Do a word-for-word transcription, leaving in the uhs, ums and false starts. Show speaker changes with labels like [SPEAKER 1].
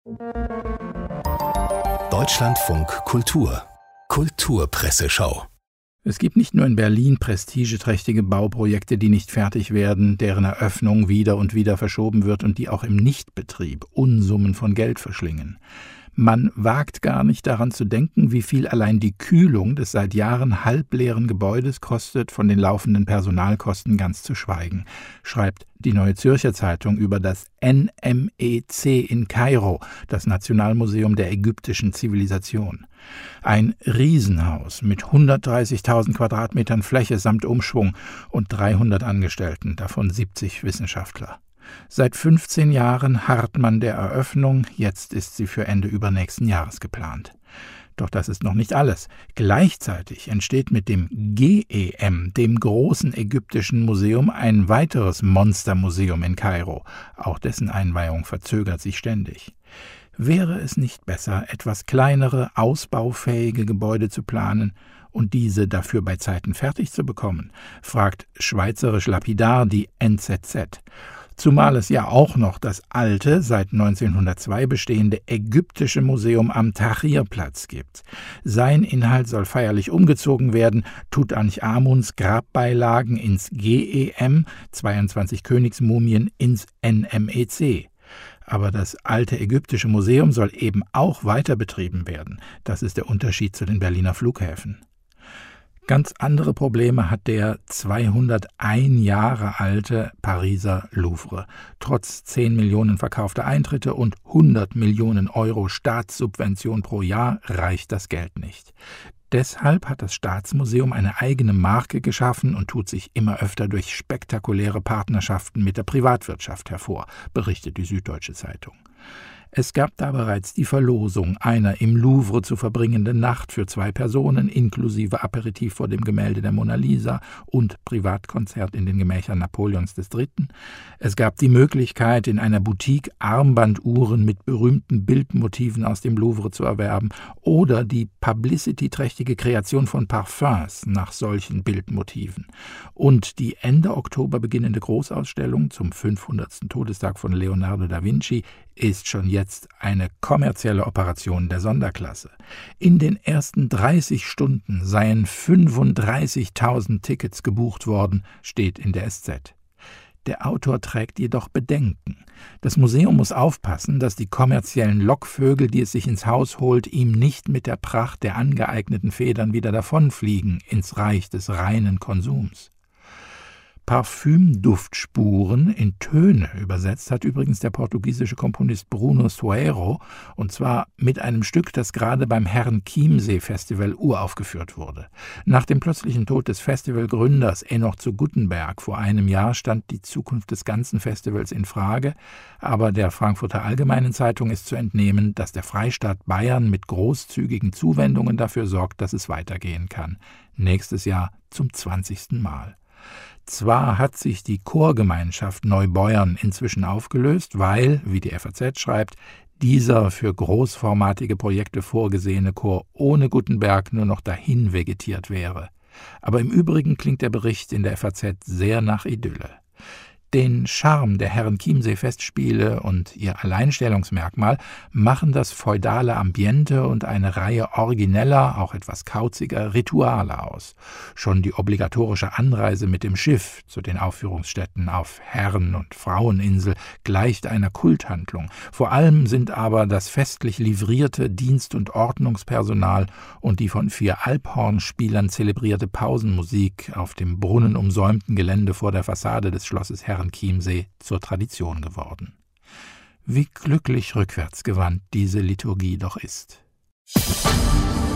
[SPEAKER 1] Deutschlandfunk Kultur Kulturpresseschau.
[SPEAKER 2] Es gibt nicht nur in Berlin prestigeträchtige Bauprojekte, die nicht fertig werden, deren Eröffnung wieder und wieder verschoben wird und die auch im Nichtbetrieb Unsummen von Geld verschlingen. Man wagt gar nicht daran zu denken, wie viel allein die Kühlung des seit Jahren halbleeren Gebäudes kostet, von den laufenden Personalkosten ganz zu schweigen, schreibt die Neue Zürcher Zeitung über das N M E C in Kairo, das Nationalmuseum der ägyptischen Zivilisation. Ein Riesenhaus mit hundertdreißigtausend Quadratmetern Fläche samt Umschwung und dreihundert Angestellten, davon siebzig Wissenschaftler. Seit fünfzehn Jahren harrt man der Eröffnung, jetzt ist sie für Ende übernächsten Jahres geplant. Doch das ist noch nicht alles. Gleichzeitig entsteht mit dem G E M, dem großen ägyptischen Museum, ein weiteres Monstermuseum in Kairo. Auch dessen Einweihung verzögert sich ständig. Wäre es nicht besser, etwas kleinere, ausbaufähige Gebäude zu planen und diese dafür bei Zeiten fertig zu bekommen, fragt schweizerisch lapidar die N Z Z. Zumal es ja auch noch das alte, seit neunzehnhundertzwei bestehende ägyptische Museum am Tahrirplatz gibt. Sein Inhalt soll feierlich umgezogen werden, Tutanchamuns Grabbeilagen ins G E M, zweiundzwanzig Königsmumien ins N M E C. Aber das alte ägyptische Museum soll eben auch weiter betrieben werden. Das ist der Unterschied zu den Berliner Flughäfen. Ganz andere Probleme hat der zweihundertein Jahre alte Pariser Louvre. Trotz zehn Millionen verkaufter Eintritte und hundert Millionen Euro Staatssubvention pro Jahr reicht das Geld nicht. Deshalb hat das Staatsmuseum eine eigene Marke geschaffen und tut sich immer öfter durch spektakuläre Partnerschaften mit der Privatwirtschaft hervor, berichtet die Süddeutsche Zeitung. Es gab da bereits die Verlosung einer im Louvre zu verbringenden Nacht für zwei Personen, inklusive Aperitif vor dem Gemälde der Mona Lisa und Privatkonzert in den Gemächern Napoleons des Dritten. Es gab die Möglichkeit, in einer Boutique Armbanduhren mit berühmten Bildmotiven aus dem Louvre zu erwerben oder die publicity-trächtige Kreation von Parfums nach solchen Bildmotiven. Und die Ende Oktober beginnende Großausstellung zum fünfhundertsten Todestag von Leonardo da Vinci ist schon jetzt eine kommerzielle Operation der Sonderklasse. In den ersten dreißig Stunden seien fünfunddreißigtausend Tickets gebucht worden, steht in der S Z. Der Autor trägt jedoch Bedenken. Das Museum muss aufpassen, dass die kommerziellen Lockvögel, die es sich ins Haus holt, ihm nicht mit der Pracht der angeeigneten Federn wieder davonfliegen ins Reich des reinen Konsums. Parfümduftspuren in Töne übersetzt hat übrigens der portugiesische Komponist Bruno Sueiro, und zwar mit einem Stück, das gerade beim Herrenchiemsee-Festival uraufgeführt wurde. Nach dem plötzlichen Tod des Festivalgründers Enoch zu Guttenberg vor einem Jahr stand die Zukunft des ganzen Festivals in Frage, aber der Frankfurter Allgemeinen Zeitung ist zu entnehmen, dass der Freistaat Bayern mit großzügigen Zuwendungen dafür sorgt, dass es weitergehen kann. Nächstes Jahr zum zwanzigsten Mal. Zwar hat sich die Chorgemeinschaft Neubeuern inzwischen aufgelöst, weil, wie die F A Z schreibt, dieser für großformatige Projekte vorgesehene Chor ohne Guttenberg nur noch dahin vegetiert wäre. Aber im Übrigen klingt der Bericht in der F A Z sehr nach Idylle. Den Charme der Herrenchiemsee-Festspiele und ihr Alleinstellungsmerkmal machen das feudale Ambiente und eine Reihe origineller, auch etwas kauziger Rituale aus. Schon die obligatorische Anreise mit dem Schiff zu den Aufführungsstätten auf Herren- und Fraueninsel gleicht einer Kulthandlung. Vor allem sind aber das festlich livrierte Dienst- und Ordnungspersonal und die von vier Alphornspielern zelebrierte Pausenmusik auf dem brunnenumsäumten Gelände vor der Fassade des Schlosses Herrenchiemsee Chiemsee zur Tradition geworden. Wie glücklich rückwärtsgewandt diese Liturgie doch ist.